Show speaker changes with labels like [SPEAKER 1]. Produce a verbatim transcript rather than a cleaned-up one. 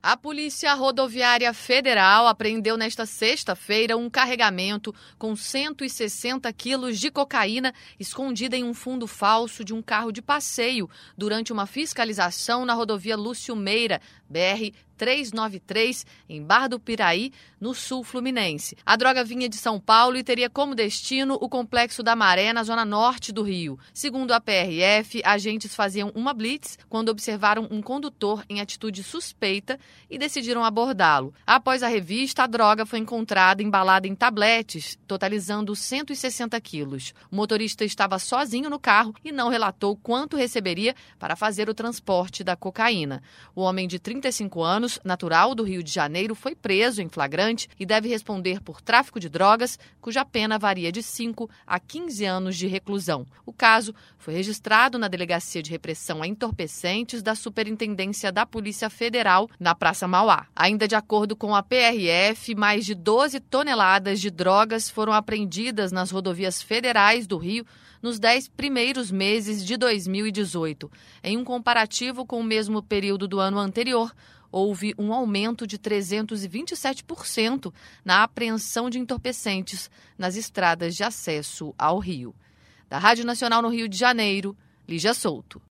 [SPEAKER 1] A Polícia Rodoviária Federal apreendeu nesta sexta-feira um carregamento com cento e sessenta quilos de cocaína escondida em um fundo falso de um carro de passeio durante uma fiscalização na rodovia Lúcio Meira, B R trezentos e noventa e três, em Barra do Piraí, no sul fluminense. A droga vinha de São Paulo e teria como destino o Complexo da Maré, na zona norte do Rio. Segundo a P R F, agentes faziam uma blitz quando observaram um condutor em atitude suspeita e decidiram abordá-lo. Após a revista, a droga foi encontrada embalada em tabletes, totalizando cento e sessenta quilos. O motorista estava sozinho no carro e não relatou quanto receberia para fazer o transporte da cocaína. O homem de trinta e cinco anos, natural do Rio de Janeiro, foi preso em flagrante e deve responder por tráfico de drogas, cuja pena varia de cinco a quinze anos de reclusão. O caso foi registrado na Delegacia de Repressão a Entorpecentes da Superintendência da Polícia Federal, na Praça Mauá. Ainda de acordo com a P R F, mais de doze toneladas de drogas foram apreendidas nas rodovias federais do Rio nos dez primeiros meses de dois mil e dezoito. Em um comparativo com o mesmo período do ano anterior, houve um aumento de trezentos e vinte e sete por cento na apreensão de entorpecentes nas estradas de acesso ao Rio. Da Rádio Nacional no Rio de Janeiro, Lígia Souto.